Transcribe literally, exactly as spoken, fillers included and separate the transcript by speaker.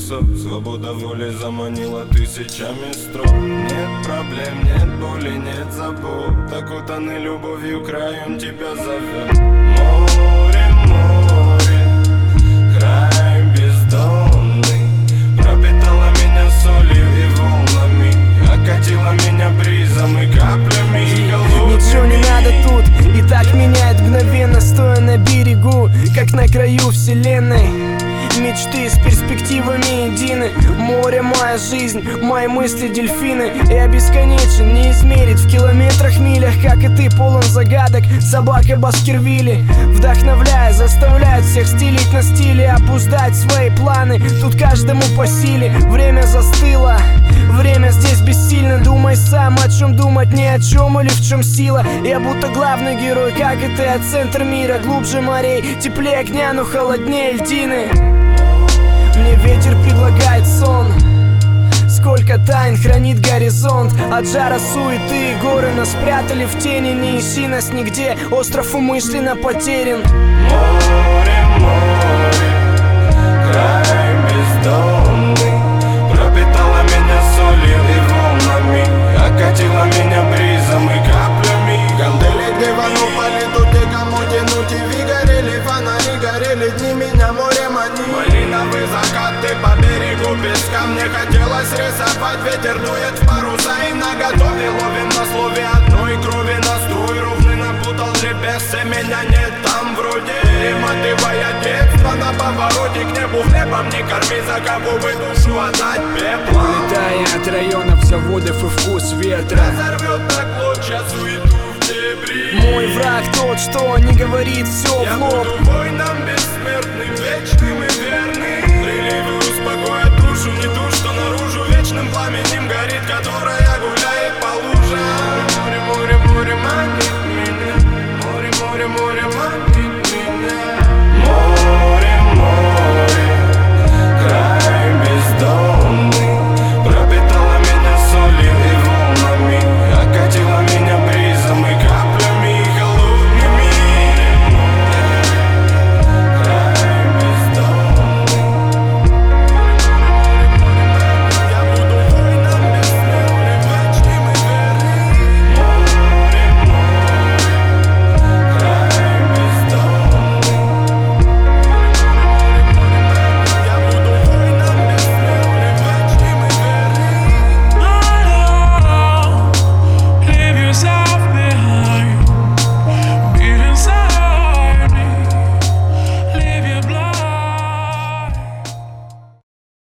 Speaker 1: высот. Свобода воли заманила тысячами строк. Нет проблем, нет боли, нет забот. Окутанный любовью краем тебя зовет. Море, море, край бездонный, пропитала меня солью и волнами, окатила меня бризом и каплями холодными.
Speaker 2: Ничего не надо тут, и так меняет мгновенно, стоя на берегу, как на краю вселенной. Мечты с перспективами едины. Море — моя жизнь, мои мысли — дельфины. Я бесконечен, не измерить в километрах, милях, как и ты, полон загадок. Собака Баскервилли вдохновляя, заставляет всех стелить на стиле, обуздать свои планы. Тут каждому по силе. Время застыло, время здесь бессильно. Думай сам, о чем думать, ни о чем или в чем сила. Я будто главный герой, как и ты, от центра мира. Глубже морей, теплее огня, но холоднее льдины. Мне ветер предлагает сон. Сколько тайн хранит горизонт. От жара суеты горы нас спрятали в тени. Не ищи нас нигде, остров умышленно потерян.
Speaker 1: Море, море, край бездонный, пропитала меня солью и волнами, окатила меня бризом и каплями.
Speaker 3: Кандели дивану пали, тут никому тянуть. И ви горели, фонари горели, дни меня море мани. Малиновый закат, ты по берегу песка. Мне хотелось рисовать, ветер дует в паруса. И наготове ловим на слове одной крови. Настрой ровный напутал GPS, и меня нет там вроде. Перематывая детство на повороте к небу. Хлебом не корми, за кого бы душу отдать пеплом.
Speaker 2: Улетая от районов, заводов и вкус ветра,
Speaker 3: Разорвет на клочья суету в дебри.
Speaker 2: мой враг тот, что не говорит все
Speaker 3: Я
Speaker 2: в лоб.
Speaker 3: буду воином бессмертным, вечным и верным.